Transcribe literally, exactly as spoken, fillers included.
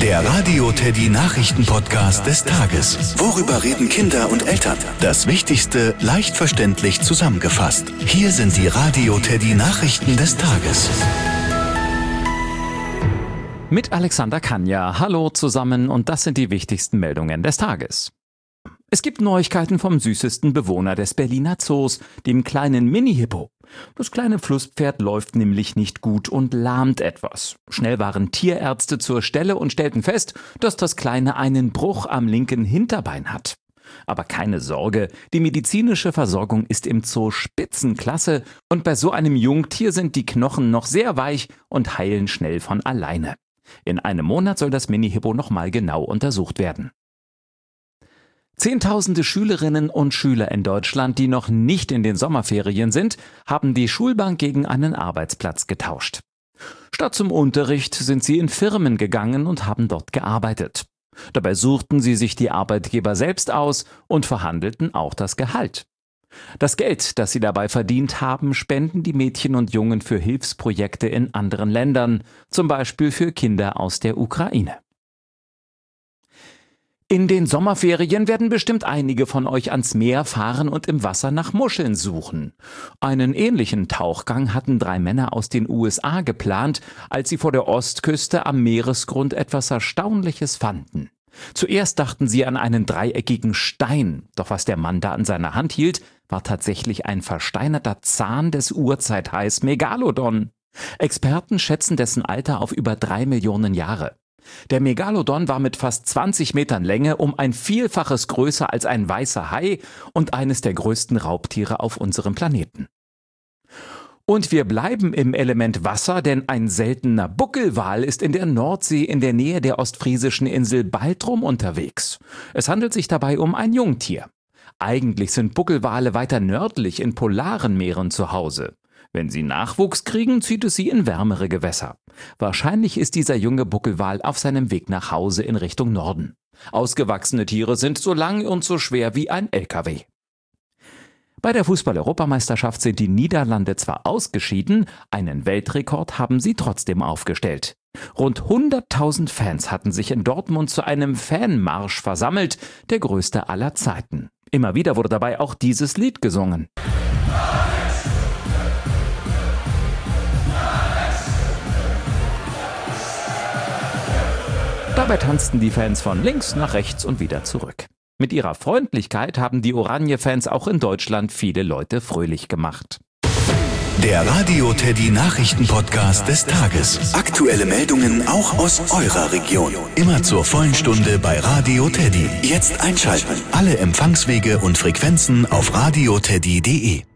Der Radio Teddy Nachrichten-Podcast des Tages. Worüber reden Kinder und Eltern? Das Wichtigste leicht verständlich zusammengefasst. Hier sind die Radio Teddy Nachrichten des Tages. Mit Alexander Kanja. Hallo zusammen und das sind die wichtigsten Meldungen des Tages. Es gibt Neuigkeiten vom süßesten Bewohner des Berliner Zoos, dem kleinen Mini-Hippo. Das kleine Flusspferd läuft nämlich nicht gut und lahmt etwas. Schnell waren Tierärzte zur Stelle und stellten fest, dass das Kleine einen Bruch am linken Hinterbein hat. Aber keine Sorge, die medizinische Versorgung ist im Zoo Spitzenklasse und bei so einem Jungtier sind die Knochen noch sehr weich und heilen schnell von alleine. In einem Monat soll das Mini-Hippo nochmal genau untersucht werden. Zehntausende Schülerinnen und Schüler in Deutschland, die noch nicht in den Sommerferien sind, haben die Schulbank gegen einen Arbeitsplatz getauscht. Statt zum Unterricht sind sie in Firmen gegangen und haben dort gearbeitet. Dabei suchten sie sich die Arbeitgeber selbst aus und verhandelten auch das Gehalt. Das Geld, das sie dabei verdient haben, spenden die Mädchen und Jungen für Hilfsprojekte in anderen Ländern, zum Beispiel für Kinder aus der Ukraine. In den Sommerferien werden bestimmt einige von euch ans Meer fahren und im Wasser nach Muscheln suchen. Einen ähnlichen Tauchgang hatten drei Männer aus den U S A geplant, als sie vor der Ostküste am Meeresgrund etwas Erstaunliches fanden. Zuerst dachten sie an einen dreieckigen Stein, doch was der Mann da an seiner Hand hielt, war tatsächlich ein versteinerter Zahn des Urzeithais Megalodon. Experten schätzen dessen Alter auf über drei Millionen Jahre. Der Megalodon war mit fast zwanzig Metern Länge um ein Vielfaches größer als ein weißer Hai und eines der größten Raubtiere auf unserem Planeten. Und wir bleiben im Element Wasser, denn ein seltener Buckelwal ist in der Nordsee in der Nähe der ostfriesischen Insel Baltrum unterwegs. Es handelt sich dabei um ein Jungtier. Eigentlich sind Buckelwale weiter nördlich in polaren Meeren zu Hause. Wenn sie Nachwuchs kriegen, zieht es sie in wärmere Gewässer. Wahrscheinlich ist dieser junge Buckelwal auf seinem Weg nach Hause in Richtung Norden. Ausgewachsene Tiere sind so lang und so schwer wie ein L K W. Bei der Fußball-Europameisterschaft sind die Niederlande zwar ausgeschieden, einen Weltrekord haben sie trotzdem aufgestellt. Rund hunderttausend Fans hatten sich in Dortmund zu einem Fanmarsch versammelt, der größte aller Zeiten. Immer wieder wurde dabei auch dieses Lied gesungen. Dabei tanzten die Fans von links nach rechts und wieder zurück. Mit ihrer Freundlichkeit haben die Oranje-Fans auch in Deutschland viele Leute fröhlich gemacht. Der Radio Teddy Nachrichten-Podcast des Tages. Aktuelle Meldungen auch aus eurer Region. Immer zur vollen Stunde bei Radio Teddy. Jetzt einschalten. Alle Empfangswege und Frequenzen auf radio teddy punkt de.